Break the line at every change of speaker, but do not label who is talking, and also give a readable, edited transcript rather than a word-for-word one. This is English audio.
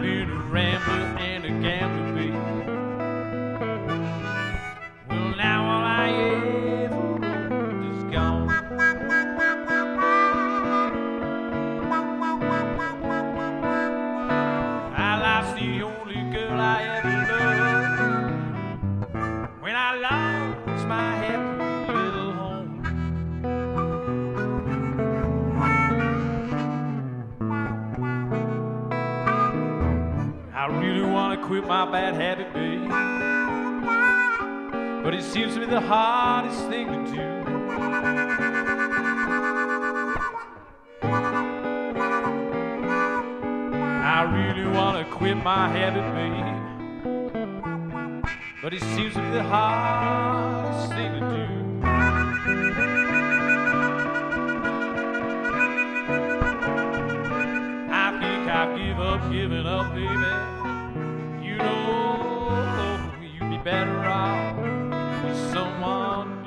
been a rambler and a gambler, baby. Well, now all I ever owned is gone. I lost the only girl I ever loved when I lost my happy little home. I really want to quit my bad habit, babe, but it seems to be the hardest thing to do. I really want to quit my habit, babe, but it seems to be the hardest thing to do. I think I've given up, baby. You know, you'd be better off with someone new.